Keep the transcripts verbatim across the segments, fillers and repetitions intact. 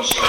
にちは。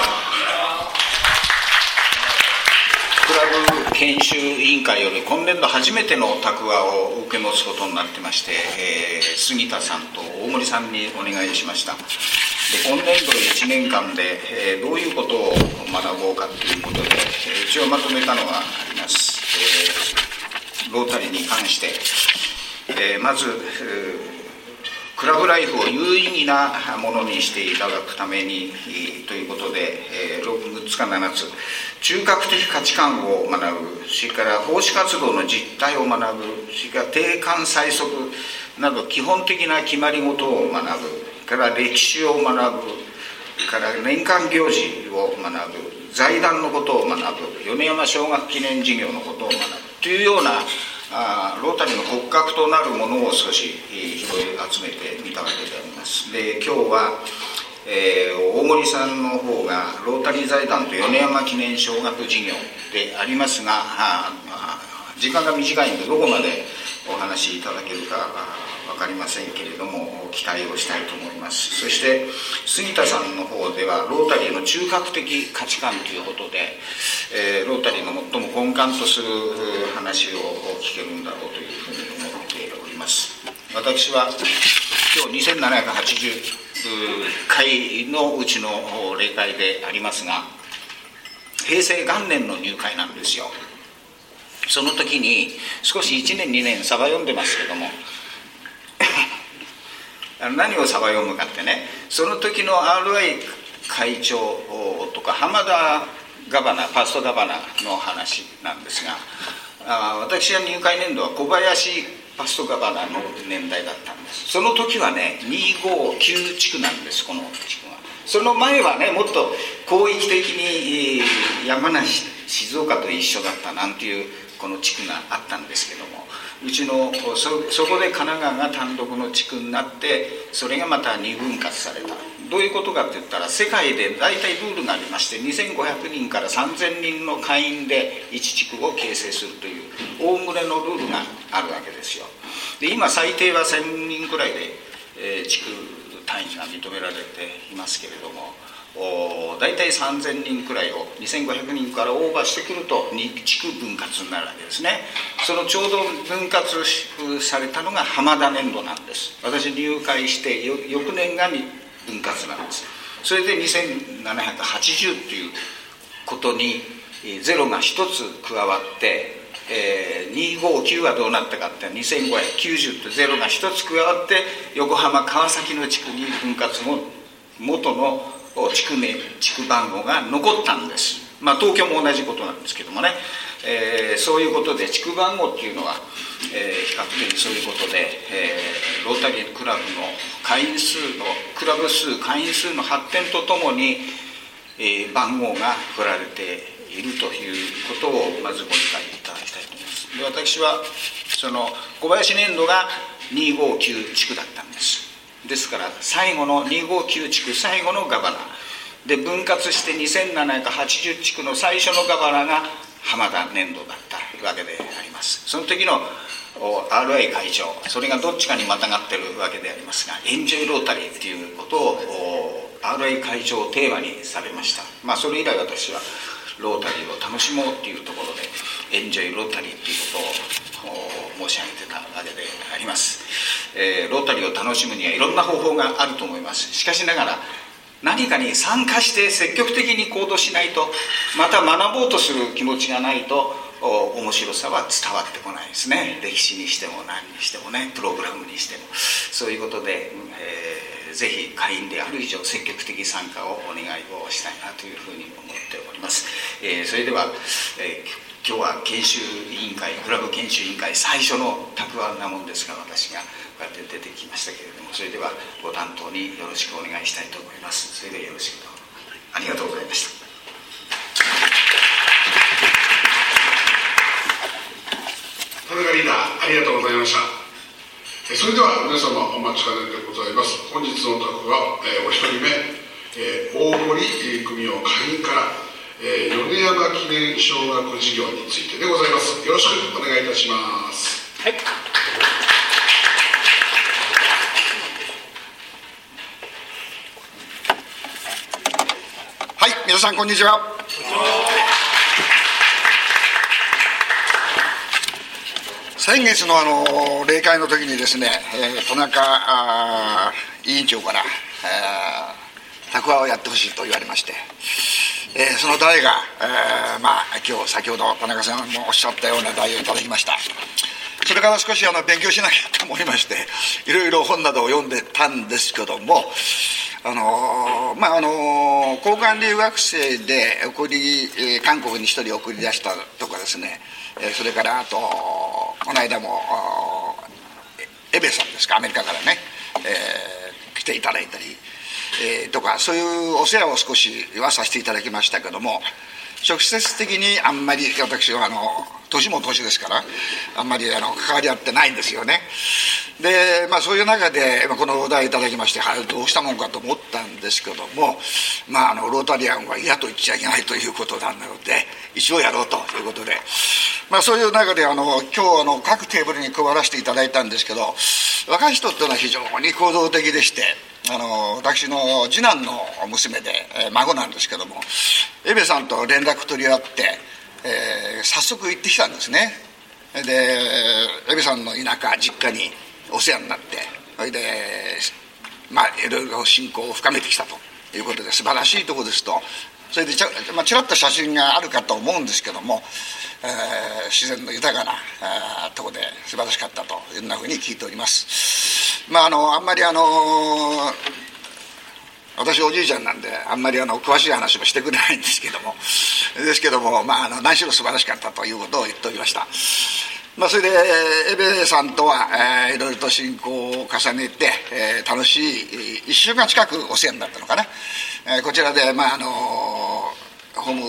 クラブ研修委員会より今年度初めての託話を受け持つことになってまして、えー、杉田さんと大森さんにお願いしました。で今年度いちねんかんで、えー、どういうことを学ぼうかということで、えー、一応まとめたのがあります。えー、ロータリーに関して、えー、まず、えークラブライフを有意義なものにしていただくためにということで、えー、むっつかななつ、中核的価値観を学ぶ、それから奉仕活動の実態を学ぶ、それから定款催促など基本的な決まり事を学ぶ、から歴史を学ぶ、から年間行事を学ぶ、財団のことを学ぶ、米山小学記念事業のことを学ぶというようなあロータリーの骨格となるものを少し拾い集めてみたわけであります。で今日は、えー、大森さんの方がロータリー財団と米山記念小学事業でありますが、あ時間が短いのでどこまでお話しいただけるか分かりませんけれども、期待をしたいと思います。そして杉田さんの方ではロータリーの中核的価値観ということで、えー、ロータリーの最も根幹とする話を聞けるんだろうというふうに思っております。私は今日にせんななひゃくはちじゅっかいのうちの例会でありますが、平成元年の入会なんですよ。その時に少しいちねんにねんサバ読んでますけども何をサバ読むかってね、その時の アールアイ 会長とか浜田ガバナ、ファーストガバナの話なんですが、あ私は入会年度は小林ファーストガバナの年代だったんです。その時はねにひゃくごじゅうきゅう地区なんです、この地区は。その前はねもっと広域的に山梨静岡と一緒だったなんていうこの地区があったんですけども、うちの そ, そこで神奈川が単独の地区になって、それがまた二分割された。どういうことかって言ったら、世界で大体ルールがありまして、にせんごひゃくにんからさんぜんにんの会員でいち地区を形成するという大群れのルールがあるわけですよ。で今最低はせんにんくらいで、えー、地区単位が認められていますけれども、大体さんぜんにんくらいをにせんごひゃくにんからオーバーしてくるとに地区分割になるわけですね。そのちょうど分割されたのが浜田年度なんです。私入会してよ翌年が分割なんです。それでにせんななひゃくはちじゅうということにゼロがひとつ加わって、えー、にひゃくごじゅうきゅうはどうなったかってにせんごひゃくきゅうじゅうとゼロがひとつ加わって横浜川崎の地区に分割後元の地区名、地区番号が残ったんです。まあ東京も同じことなんですけどもね、えー、そういうことで地区番号っていうのは、えー、比較的そういうことで、えー、ロータリークラブの会員数のクラブ数会員数の発展とともに、えー、番号が振られているということをまずご理解いただきたいと思います。で私はその小林年度がにひゃくごじゅうきゅう地区だったんです。ですから最後のにひゃくごじゅうきゅう地区最後のガバナで分割してにせんななひゃくはちじゅう地区の最初のガバナが浜田年度だったわけであります。その時の アールアイ 会長、それがどっちかにまたがってるわけでありますが、エンジョイロータリーっていうことを アールアイ 会長をテーマにされました。まあそれ以来私はロータリーを楽しもうっていうところでエンジョイロータリーっていうことを申し上げてたわけであります。えー、ロータリーを楽しむにはいろんな方法があると思います。しかしながら何かに参加して積極的に行動しないと、また学ぼうとする気持ちがないと面白さは伝わってこないですね。歴史にしても何にしてもね、プログラムにしてもそういうことで、えー、ぜひ会員である以上積極的参加をお願いをしたいなというふうに思っております。えー、それでは、えー今日は研修委員会、クラブ研修委員会最初の託話なもんですが、私がこうやって出てきましたけれども、それではご担当によろしくお願いしたいと思います。それではよろしくどうぞ。ありがとうございました。 田中リーダー、ありがとうございました。それでは皆様お待ちかねでございます。本日の託話、えー、お一人目、えー、大森組夫会員からえー、米山記念小学事業についてでございます。よろしくお願いいたします。 はい。 はい、 皆さんこんにちは。先月のあの例会の時にですね、えー、田中委員長から、えー、タクワをやってほしいと言われまして、えー、その題が、えー、まあ今日先ほど田中さんもおっしゃったような題をいただきました。それから少しあの勉強しなきゃと思いまして、いろいろ本などを読んでたんですけども、あのまああの交換留学生で送り、えー、韓国に一人送り出したとかですね、えー、それからあとこの間もエベさんですか、アメリカからね、えー、来ていただいたり、えー、とかそういうお世話を少しはさせていただきましたけども、直接的にあんまり私はあの年も年ですからあんまりあの関わり合ってないんですよね。で、まあ、そういう中でこのお題いただきまして、はい、どうしたもんかと思ったんですけども、まあ、あのロータリアンは嫌と言っちゃいけないということなので一応やろうということで、まあ、そういう中であの今日あの各テーブルに配らせていただいたんですけど、若い人っていうのは非常に行動的でして、あの私の次男の娘で、えー、孫なんですけども、エベさんと連絡取り合って、えー、早速行ってきたんですね。でエベさんの田舎実家にお世話になって、それでまあいろいろ親交を深めてきたということで素晴らしいところですと、それでち ら,、まあ、ちらっと写真があるかと思うんですけども、えー、自然の豊かなところで素晴らしかったというふうに聞いております。まああのあんまりあの私おじいちゃんなんであんまりあの詳しい話もしてくれないんですけどもですけども、まあ、あの何しろ素晴らしかったということを言っておりました。まあ、それでエベさんとは、えー、いろいろと親交を重ねて、えー、楽しいいっしゅうかん近くお世話になったのかな、えー、こちらで、まあ、あのホーム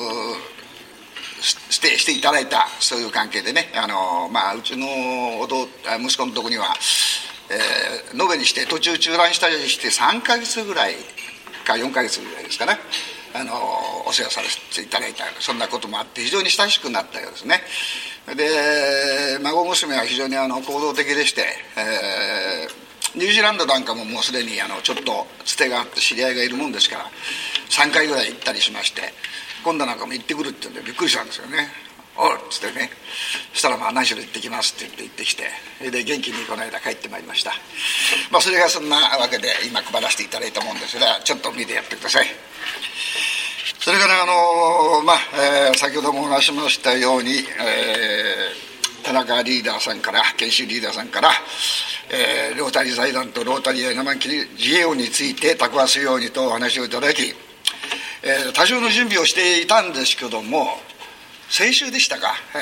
ステイしていただいたそういう関係でね、あの、まあ、うちの弟息子のとこには、えー、延べにして途中中断したりしてさんかげつぐらいかよんかげつぐらいですかね、あのお世話させていただいた、そんなこともあって非常に親しくなったようですね。で孫娘は非常にあの行動的でして、えー、ニュージーランドなんかももうすでにあのちょっとつてがあって知り合いがいるもんですからさんかいぐらい行ったりしまして、今度なんかも行ってくるって言うんでびっくりしたんですよね。おっつってね、そしたらまあ何しろ行ってきますって言って行ってきて、それで元気にこの間帰ってまいりました。まあそれがそんなわけで今配らせていただいたもんですが、ちょっと見てやってください。それからあのまあ、えー、先ほどもお話しましたように、えー、田中リーダーさんから研修リーダーさんから、えー、ロータリー財団とロータリー生木自営業について託すようにとお話をいただき、えー、多少の準備をしていたんですけども、先週でしたか、え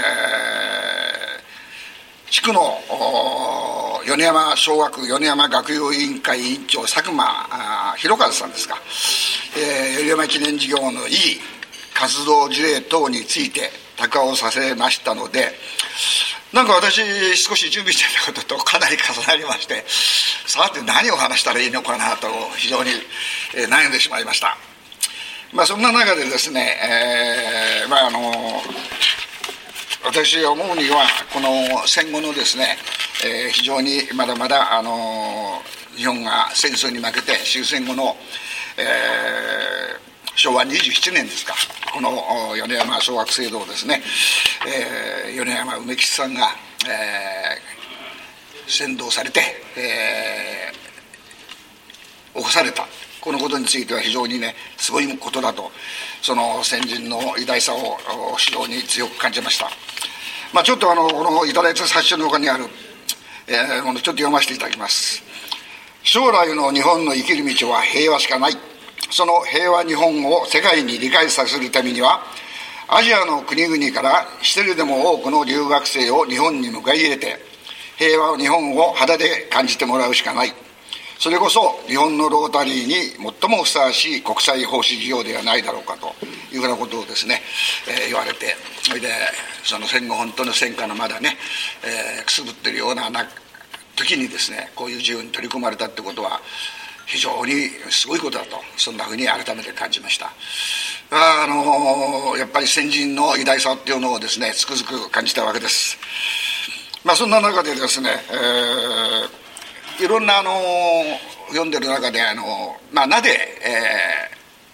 ー、地区の米山小学米山学友委員会委員長佐久間博和さんですか、えー、米山記念事業の意義活動事例等について託をさせましたので、なんか私少し準備していたこととかなり重なりまして、さて何を話したらいいのかなと非常に悩んでしまいました。まあ、そんな中でですね、えーまあ、あの私が思うにはこの戦後のですね、えー、非常にまだまだあの日本が戦争に負けて終戦後の、えー、しょうわにじゅうななねんですか、この米山小学制度をですね、えー、米山梅吉さんが、えー、先導されて、えー、起こされたこのことについては非常にねすごいことだと、その先人の偉大さを非常に強く感じました。まあ、ちょっとあのこのいただいた冊子の中にある、えー、ものちょっと読ませていただきます。将来の日本の生きる道は平和しかない。その平和日本を世界に理解させるためにはアジアの国々から一人でも多くの留学生を日本に迎え入れて平和日本を肌で感じてもらうしかない。それこそ日本のロータリーに最もふさわしい国際奉仕事業ではないだろうかというふうなことをですね、えー、言われて、それでその戦後本当の戦火のまだね、えー、くすぶってるような時にですねこういう事業に取り組まれたってことは非常にすごいことだと、そんなふうに改めて感じました。あ、あのー、やっぱり先人の偉大さっていうのをですねつくづく感じたわけです。まあ、そんな中でですね、えーいろんなあの読んでる中であの、まあ、なぜ、え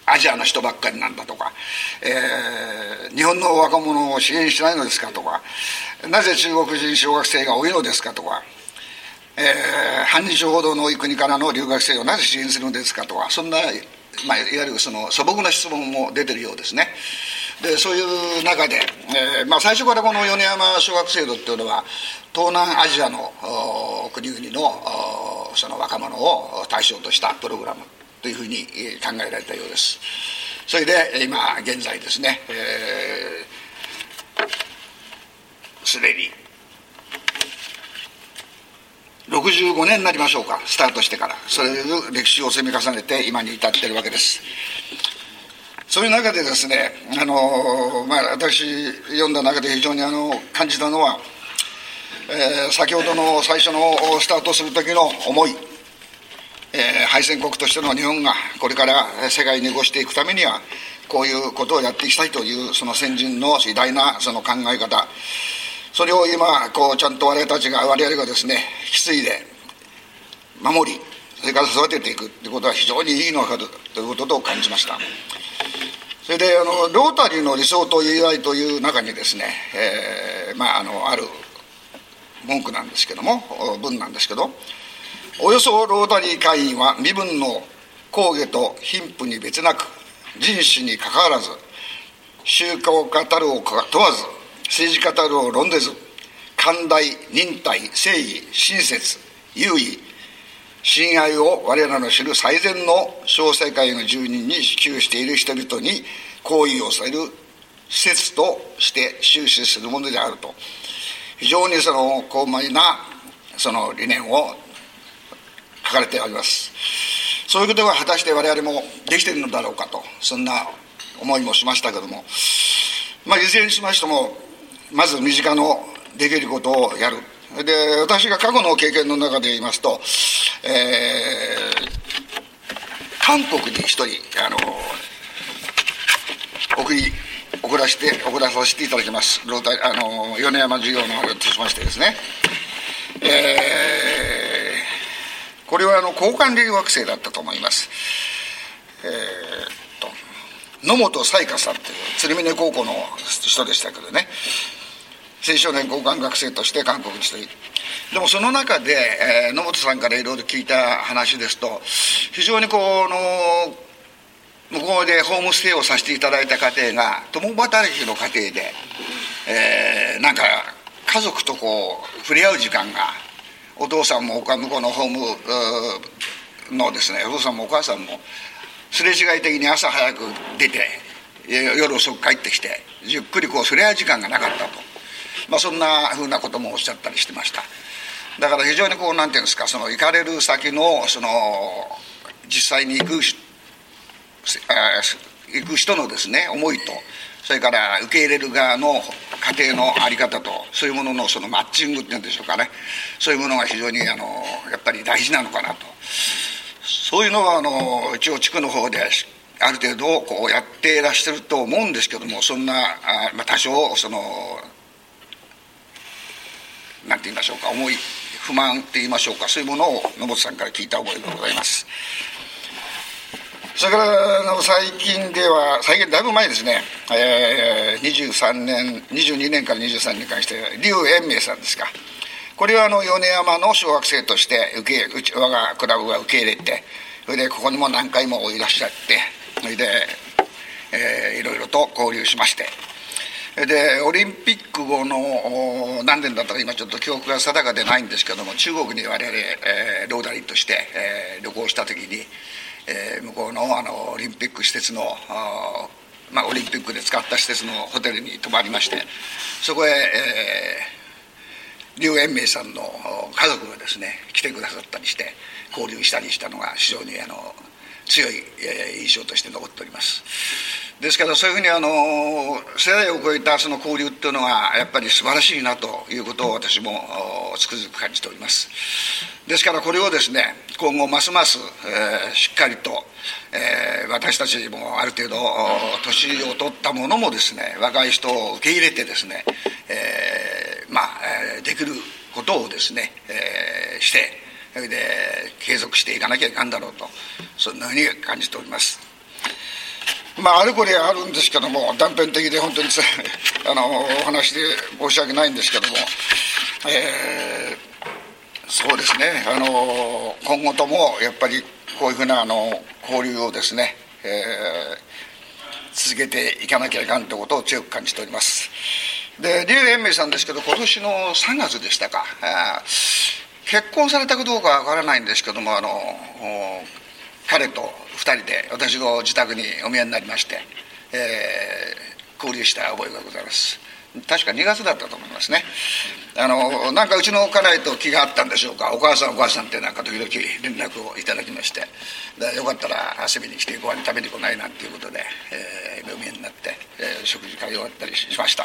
アジアの人ばっかりなんだとか、えー、日本の若者を支援しないのですかとか、なぜ中国人小学生が多いのですかとか、えー、反日報道の多い国からの留学生をなぜ支援するのですかとか、そんな、まあ、いわゆるその素朴な質問も出てるようですね。でそういう中で、えーまあ、最初からこの米山小学制度っていうのは東南アジアの国々のその若者を対象としたプログラムというふうに考えられたようです。それで今現在ですね、すで、えー、にろくじゅうごねんになりましょうか、スタートしてから。それで歴史を積み重ねて今に至っているわけです。そういう中でですね、あの、まあ、私読んだ中で非常にあの感じたのは、えー、先ほどの最初のスタートする時の思い、えー、敗戦国としての日本がこれから世界に越していくためにはこういうことをやっていきたいというその先人の偉大なその考え方、それを今こうちゃんと我々たちが我々がですね引き継いで守り、それから育てていくということは非常にいいのかということと感じました。それであのロータリーの理想と意愛という中にですね、えー、まああのある文句なんですけども、文なんですけど、およそロータリー会員は身分の公下と貧富に別なく、人種にかかわらず、宗教家たるを問わず、政治家たるを論ぜず、寛大、忍耐、誠意、親切、優位、親愛を我らの知る最善の小世界の住人に支給している人々に行為をされる施設として終始するものであると、非常にその高邁なその理念を書かれております。そういうことが果たして我々もできているのだろうかと、そんな思いもしましたけども、まあいずれにしましてもまず身近のできることをやる。で私が過去の経験の中で言いますと、えー、韓国に一人あの送り送らせて送らさせていただきます。ロータあの米山授業の方としましてですね、えー、これはあの交換留学生だったと思います。えー、っと野本彩香さんという鶴峰高校の人でしたけどね、青少年交換学生として韓国に一人。でもその中で、えー、野本さんからいろいろ聞いた話ですと、非常にこの向こうでホームステイをさせていただいた家庭が共働きの家庭で、えー、なんか家族とこう触れ合う時間が、お父さんも向こうのホームのですね、お父さんもお母さんもすれ違い的に朝早く出て夜遅く帰ってきてゆっくりこう触れ合う時間がなかったと、まあ、そんなふうなこともおっしゃったりしてました。だから非常にこうなんていうんですか、その行かれる先のその実際に行く行く人のですね思いと、それから受け入れる側の家庭の在り方と、そういうもののそのマッチングっていうんでしょうかね、そういうものが非常にあのやっぱり大事なのかなと。そういうのはあの一応地区の方である程度こうやっていらっしゃると思うんですけども、そんなあ、まあ、多少そのなんて言いましょうか、重い不満って言いましょうか、そういうものを野本さんから聞いた覚えがございます。それから最近では、最近だいぶ前ですね、えー、にじゅうさんねんにじゅうにねんからにじゅうさんねんに関して劉延明さんですか、これはあの米山の小学生として受けうち我がクラブが受け入れて、それでここにも何回もいらっしゃって、それで、えー、いろいろと交流しまして、でオリンピック後の何年だったか今ちょっと記憶が定かでないんですけども、中国に我々、えー、ロータリーとして、えー、旅行した時に、えー、向こうの、あのオリンピック施設のあ、まあ、オリンピックで使った施設のホテルに泊まりまして、そこへ、えー、劉延明さんの家族がですね来てくださったりして交流したりしたのが非常にあの強い、えー、印象として残っております。ですからそういうふうにあの世代を超えたその交流っていうのはやっぱり素晴らしいなということを私もつくづく感じております。ですからこれをですね今後ますます、えー、しっかりと、えー、私たちもある程度年を取ったものもですね若い人を受け入れてですね、えー、まあできることをですね、えー、してそれで継続していかなきゃいかんだろうと、そんなふうに感じております。 まああれこれあるんですけども、断片的で本当にあのお話で申し訳ないんですけども、えー、そうですね、あの今後ともやっぱりこういうふうなあの交流をですね、えー、続けていかなきゃいかんということを強く感じております。で劉延明さんですけど、今年のさんがつでしたか、結婚されたかどうかわからないんですけども、あの彼とふたりで私の自宅にお見えになりまして、えー、交流した覚えがございます。確かにがつだったと思いますね。あのなんかうちの家内と気があったんでしょうか、お母さんお母さんってなんか時々連絡をいただきまして、でよかったら遊びに来てご飯食べに来ないなんていうことで、えー、お見えになって、えー、食事会終わったりしました。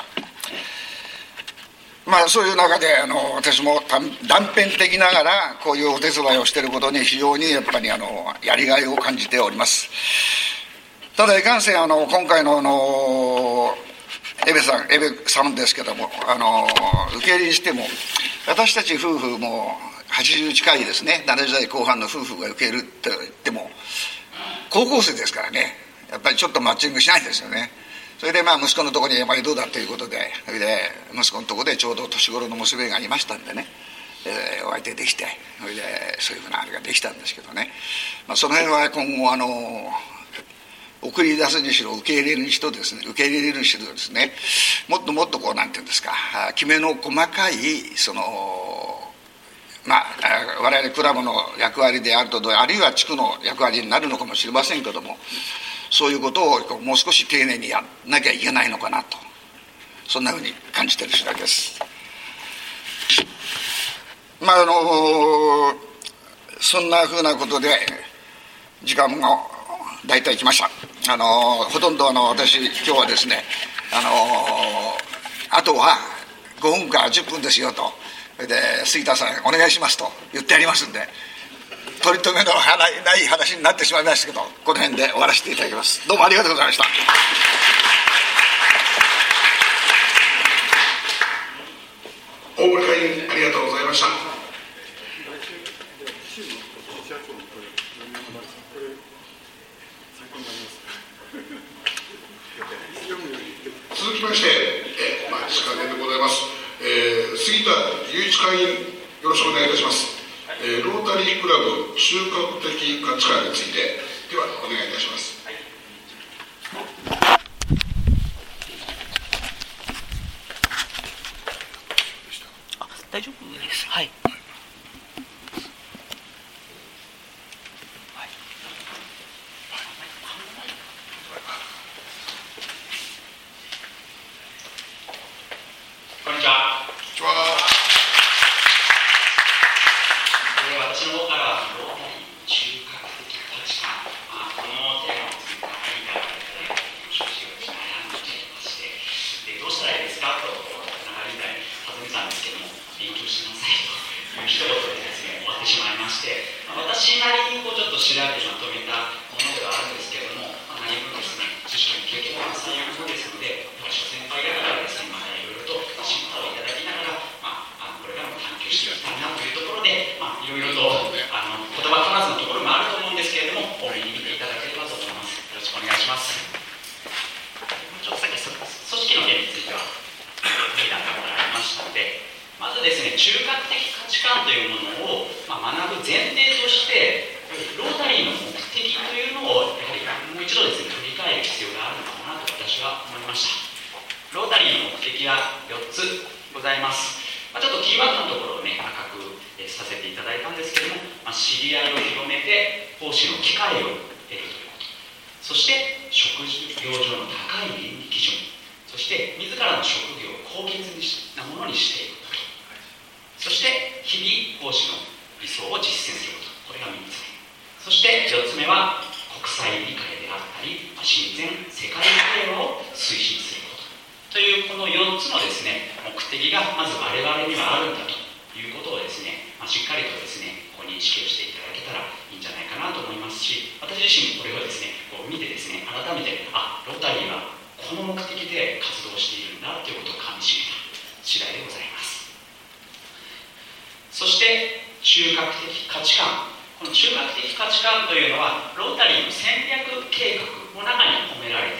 まあそういう中であの私も断片的ながらこういうお手伝いをしていることに非常にやっぱりあのやりがいを感じております。ただいかんせんあの今回のあのエベさんエベさんですけども、あの受け入れにしても私たち夫婦もはちじゅう近いですね、ななじゅう代後半の夫婦が受け入れると言っても高校生ですからね、やっぱりちょっとマッチングしないですよね。それでまあ息子のところに毎度だということで、それで息子のところでちょうど年頃の娘がいましたんでね、えー、お相手できて、それでそういうふうなあれができたんですけどね、まあ、その辺は今後あの送り出すにしろ受け入れるにしろですね、受け入れるにしろですね、もっともっとこうなんていうんですか、きめの細かいそのまあ我々クラブの役割であると、あるいは地区の役割になるのかもしれませんけども、そういうことをもう少し丁寧にやらなきゃいけないのかなと、そんなふうに感じている次第です。まああのそんなふうなことで時間も大体来ました。あのほとんどあの私今日はですね、あのあとはごふんからじゅっぷんですよと、それで杉田さんお願いしますと言ってありますんで、取り留めのない話になってしまいましたけど、この辺で終わらせていただきます。どうもありがとうございました。 大森会員ありがとうございました。続きまして、えまあ、時間でございます、えー、杉田雄一会員よろしくお願いいたします。えー、ロータリークラブ中核的価値観についてではお願いいたします。 あ、大丈夫です。はい。 こんにちは。私の方からはロータリー中核的価値観、まあ、このテーマをついて理解をいただいて少し悩んでいまして、でどうしたらいいですかと長い理解尋ねたんですけども、勉強しなさいという一言でですね終わってしまいまして、まあ、私なりにこうちょっと調べてまとめたものではあるんですけれども、まあ、何分ですね知識の経験が浅いものですので、諸先輩方からですねまたいろいろと審査をいただきながら、まあ、あのこれからも探求していきたいなというところで、まあ、いろいろとあの言葉足らずのところもあると思うんですけれども、多めに見ていただければと思います。よろしくお願いします。ちょっとさっき組織の件については見たことがありましたので、まずですね中核的価値観というものを、まあ、学ぶ前提として、ロータリーの目的というのをやはりもう一度ですね振り返る必要があるのかなと私は思いました。ロータリーの目的はよっつございます。まあ、ちょっとキーワードのところをね赤くえさせていただいたんですけれども、まあ、知り合いを広めて奉仕の機会を得るということ、そして職業上の高い倫理基準、そして自らの職業を高潔なものにしていくこと、そして日々奉仕の理想を実践すること、これがみっつめ。そしてよっつめは国際理解であったり親善世界平和を推進することという、このよっつのですね目的がまず我々にはあるんだということをですね、まあ、しっかりとですねこう認識をしていただけたらいいんじゃないかなと思いますし、私自身もこれをですねこう見てですね改めて、あ、ロータリーはこの目的で活動しているんだということをかみしめた次第でございます。そして中核的価値観、この中核的価値観というのはロータリーの戦略計画の中に込められ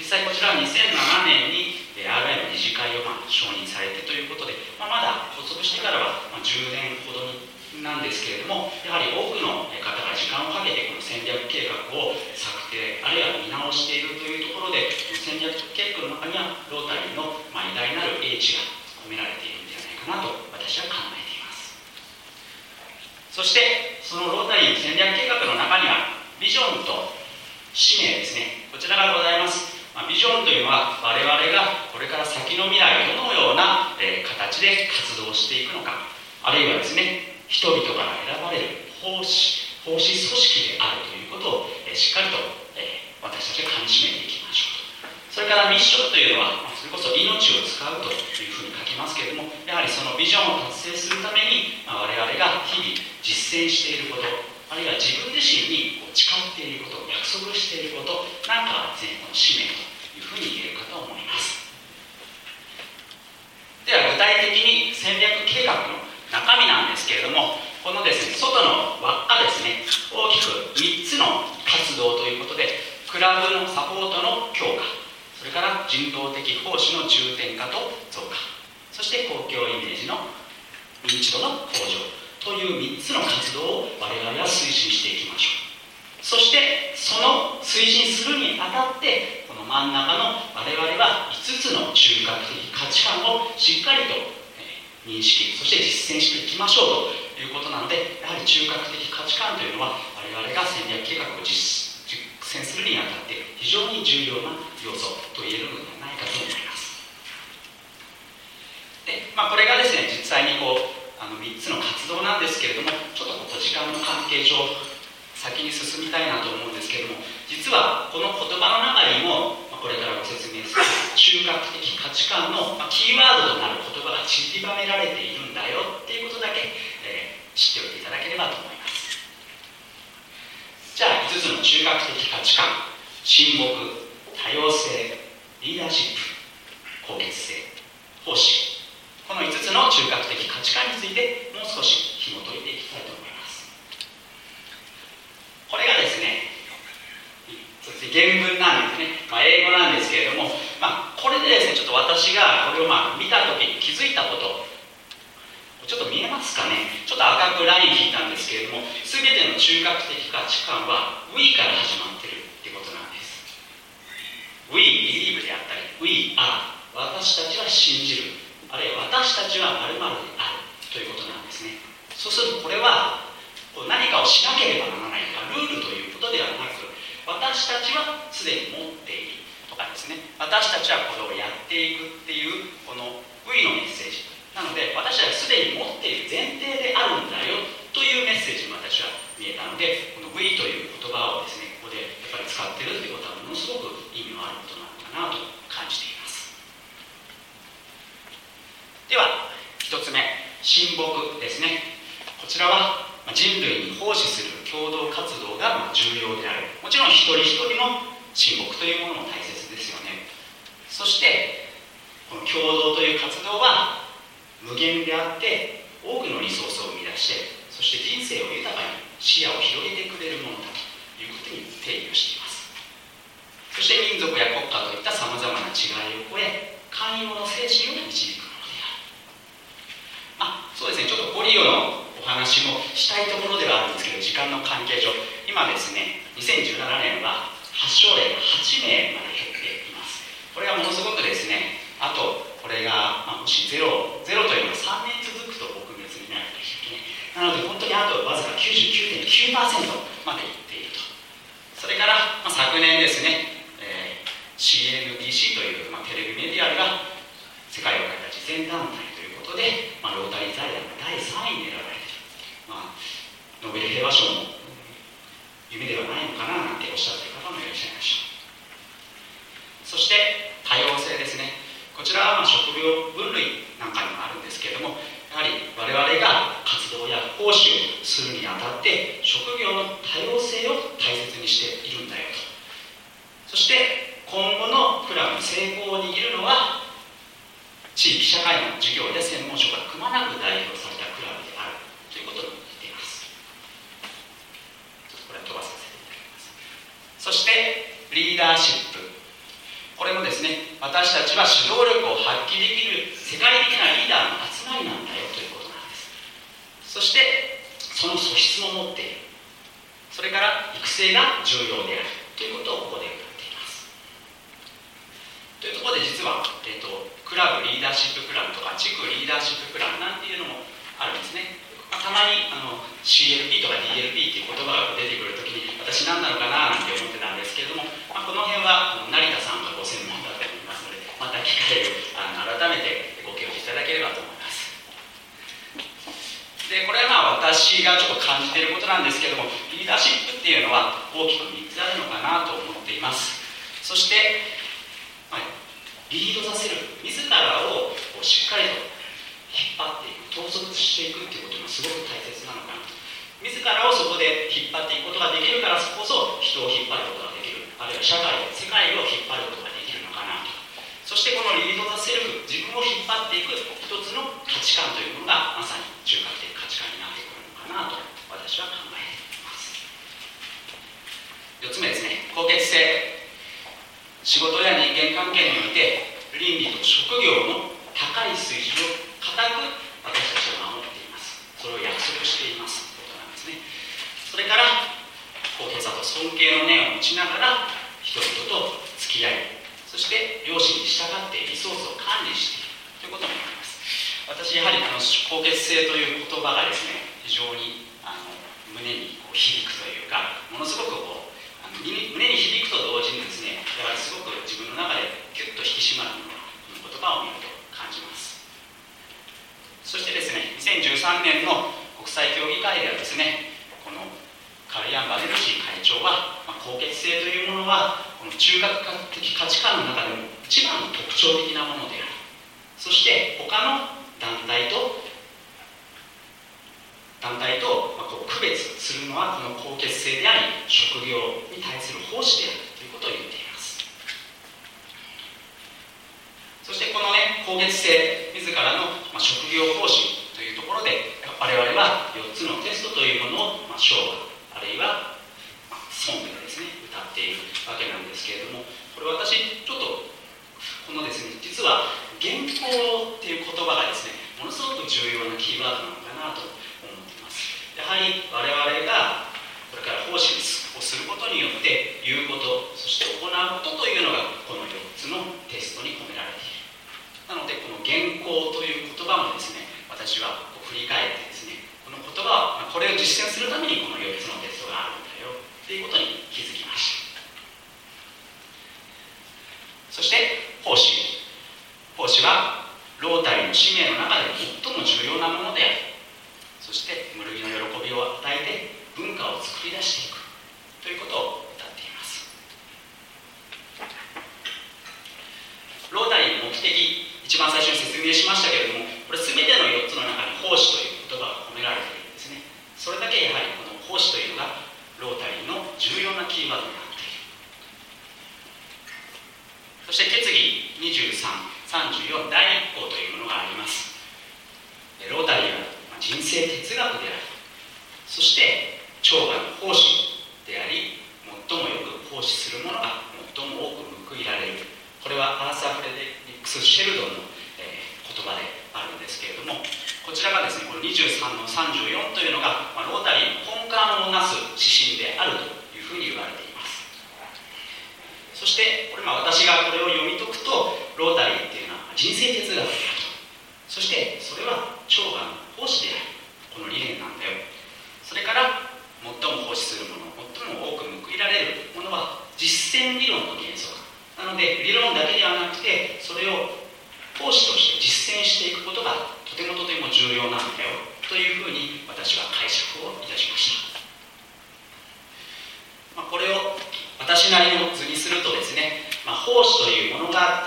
際こちらはにせんななねんに アールアイ の理事会をまあ承認されてということで、まあ、まだ発足してからはまあじゅうねんほどなんですけれども、やはり多くの方が時間をかけてこの戦略計画を策定あるいは見直しているというところで、戦略計画の中にはロータリーのまあ偉大なる英知が込められているんじゃないかなと私は考えています。そしてそのロータリーの戦略計画の中にはビジョンと使命ですね、こちらがございます。まあ、ビジョンというのは我々がこれから先の未来どのような、えー、形で活動していくのか、あるいはですね人々から選ばれる奉仕、奉仕組織であるということを、えー、しっかりと、えー、私たちはかみしめていきましょうと。それからミッションというのは、まあ、それこそ命を使うというふうに書きますけれども、やはりそのビジョンを達成するために、まあ、我々が日々実践していること、あるいは自分自身にこう誓っていること、約束していることなんかはですね、この使命というふうに言えるかと思います。では具体的に戦略計画の中身なんですけれども、このですね外の輪っかですね、大きくみっつの活動ということで、クラブのサポートの強化、それから人道的奉仕の重点化と増加、そして公共イメージの認知度の向上というみっつの活動を我々は推進していきましょう。そしてその推進するにあたって、この真ん中の我々はいつつの中核的価値観をしっかりと認識、そして実践していきましょうということなので、やはり中核的価値観というのは我々が戦略計画を実践するにあたって非常に重要な要素と言えるのではないかと思います。で、まあ、これがですね実際にこうあのみっつの活動なんですけれども、ちょっとここ時間の関係上先に進みたいなと思うんですけれども、実はこの言葉の中にも、まあ、これからご説明する中核的価値観の、まあ、キーワードとなる言葉が散りばめられているんだよっていうことだけ、えー、知っておいていただければと思います。じゃあいつつの中核的価値観、親睦、多様性、リーダーシップ、高潔性、奉仕、このいつつの中核的価値観についてもう少し紐解いていきたいと思います。これがですね、原文なんですね、まあ、英語なんですけれども、まあ、これでですねちょっと私がこれをまあ見た時に気づいたこと、ちょっと見えますかね、ちょっと赤くライン引いたんですけれども、全ての中核的価値観は We から始まっているっていうことなんです。 We believe であったり We are、 私たちは信じる、あるいは私たちは〇〇であるということなんですね。そうするとこれは何かをしなければならないとかルールということではなく、私たちはすでに持っているとかですね、私たちはこれをやっていくっていうこの We のメッセージなので、私たちはすでに持っている前提であるんだよというメッセージに私は見えたので、この We という言葉をですねここでやっぱり使っているということはものすごく意味のあることなのかなと感じています。ではひとつめ、親睦ですね。こちらは人類に奉仕する共同活動が重要である。もちろん一人一人の親睦というものも大切ですよね。そしてこの共同という活動は無限であって多くのリソースを生み出して、そして人生を豊かに視野を広げてくれるものだということに定義をしています。そして民族や国家といったさまざまな違いを超え、寛容の精神を導くものである。あ、そうですね、ちょっとポリオのお話もしたいところではあるんですけど、時間の関係上今ですねにせんじゅうななねんは発症例がはちめいまで減っています。これがものすごくですね、あとこれが、まあ、もしゼロ、ゼロというのがさんねん続くと撲滅になるというね、なので本当にあとわずか きゅうじゅうきゅうてんきゅうパーセント までいっていると。それから、まあ、昨年ですね、えー、シーエヌビーシー という、まあ、テレビメディアが世界を変えた慈善団体ということで、まあ、ロータリー財団がだいさんいに選ばれている。まあ、ノーベル平和賞も夢ではないのかななんておっしゃっている方もいらっしゃいました。そして多様性ですね。こちらはまあ職業分類なんかにもあるんですけれども、やはり我々が活動や奉仕をするにあたって職業の多様性を大切にしているんだよと。そして今後のクラブの成功を握るのは地域社会の授業や専門職がくまなく代表されたクラブであるということに言っています。ちょっとこれは飛ばさせていただきます。そしてリーダーシップ、これ私たちは指導力を発揮できる世界的なリーダーの集まりなんだよということなんです。そしてその素質も持っている、それから育成が重要であるということをここで言っています。というところで実は、えっと、クラブリーダーシッププランとか地区リーダーシッププランなんていうのもあるんですね。まあ、たまにあの シーエルピー とか ディーエルピー っていう言葉が出てくるときに私何なのかななんて思ってたんですけれども、まあ、この辺は成田さんがご専門だと思いますので、また機会をあの改めてご教示いただければと思います。でこれはまあ私がちょっと感じていることなんですけども、リーダーシップっていうのは大きくみっつあるのかなと思っています。そして、はい、リードさせる、自らをこうしっかりと引っ張っていく、統率していくっていうことがすごく大切なのかなと。自らをそこで引っ張っていくことができるからこそ人を引っ張ることができる、あるいは社会世界を引っ張ることができるのかなと。そしてこのリード・ザ・セルフ、自分を引っ張っていく一つの価値観というものがまさに中核的価値観になってくるのかなと私は考えています。よっつめですね、高潔性。仕事や人間関係において倫理と職業の高い水準を固く私たちは守っています。それを約束していますということなんですね。それから公平さと尊敬の念を持ちながら人々と付き合い、そして良心に従ってリソースを管理しているということになります。私やはりこの高潔性という言葉がですね、非常にあの胸にこう響くというか、ものすごくこうあの胸に響くと同時にですね、やはりすごく自分の中でギュッと引き締まるものがこの言葉を見ると感じます。そしてですね、にせんじゅうさんねんの国際協議会ではですね、このカルヤン・バデルジー会長は、まあ、高潔性というものはこの中核的価値観の中でも一番の特徴的なものである。そして他の団体と団体と、まあ、こう区別するのはこの高潔性であり、職業に対する奉仕であるということを言っています。そしてこのね、高潔性、自らの、まあ、職業奉仕というところで我々はよっつのテストというものを、まあ、唱和あるいは、まあ、ソングでですね歌っているわけなんですけれども、これ私ちょっとこのですね、実は原稿っていう言葉がですね、ものすごく重要なキーワードなのかなと思っています。やはり我々がこれから奉仕をすることによって言うこと、そして行うことというのがこのよっつのテストに込められている。なのでこの原稿という言葉もですね、私はこう振り返ってですね、この言葉はこれを実践するためにこのよっつのテストがあるんだよということに気づきました。そして奉仕。奉仕はロータリーの使命の中で最も重要なものである。そして無類の喜びを与えて文化を作り出していくということを歌っています。ロータリーの目的、一番最初に説明しましたけれども、これ全てのよっつの中に奉仕という言葉が込められているんですね。それだけやはりこの奉仕というのがロータリーの重要なキーワードになっている。そして決議にじゅうさん、さんじゅうよんだいいっ項というものがあります。ロータリーは人生哲学である。そして長がの奉仕であり、最もよく奉仕するものが最も多く報いられる。これはアーサー・フレデリックス・シェルドンの、えー、言葉であるんですけれども、こちらがですね、このにじゅうさんのさんじゅうよんというのが、まあ、ロータリーの根幹をなす指針であるというふうに言われています。そしてこれ、まあ、私がこれを読み解くと、ロータリーっていうのは人生哲学であると。そしてそれは長がの奉仕である。この理念なんだよ。それから最も奉仕するもの、最も多く報いられるものは実践理論の原則なので、理論だけではなくてそれを奉仕として実践していくことがとてもとても重要なんだよというふうに私は解釈をいたしました。まあ、これを私なりの図にするとですね、まあ、奉仕というものがあって、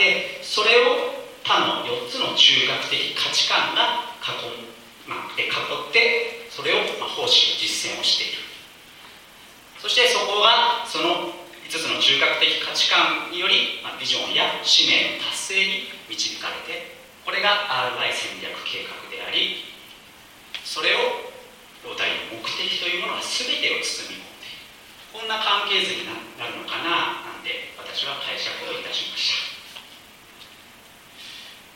それを他のよっつの中核的価値観が囲むまあ、で囲ってそれを、まあ、奉仕実践をしている。そしてそこがそのいつつの中核的価値観により、まあ、ビジョンや使命の達成に導かれて、これが アールアイ 戦略計画であり、それをロータリーの目的というものが全てを包み込んでいる、こんな関係図になるのかななんて私は解釈をいたしました。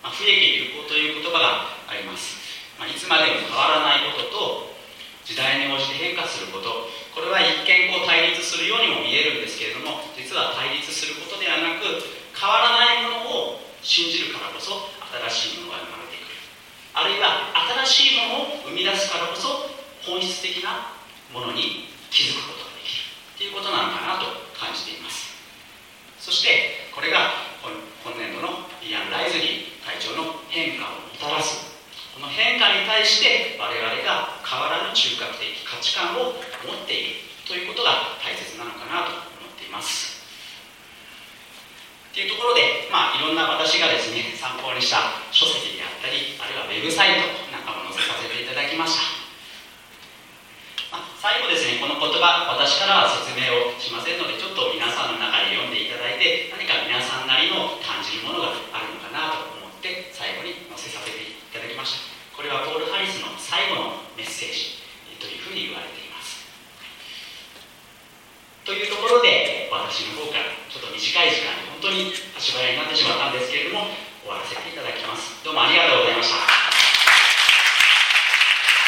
まあ、不益流行という言葉があります。まあ、いつまでも変わらないことと時代に応じて変化すること、これは一見こう対立するようにも見えるんですけれども、実は対立することではなく、変わらないものを信じるからこそ新しいものが生まれてくる、あるいは新しいものを生み出すからこそ本質的なものに気づくことができるということなのかなと感じています。そしてこれが今年度のイアン・ライズリー会長の変化をもたらす、この変化に対して我々が変わらぬ中核的価値観を持っているということが大切なのかなと思っています。というところで、まあ、いろんな私がですね参考にした書籍であったり、あるいはウェブサイトなんかも載せさせていただきました。まあ、最後ですね、この言葉私からは説明をしませんので、ちょっと皆さんの中で読んでいただいて、何か皆さんなりの感じるものがあるのかなと思って最後に載せさせていただきました。これはポール・ハリスの最後のメッセージというふうに言われています。というところで、私の方からちょっと短い時間に本当に足早になってしまったんですけれども、終わらせていただきます。どうもありがとうございました。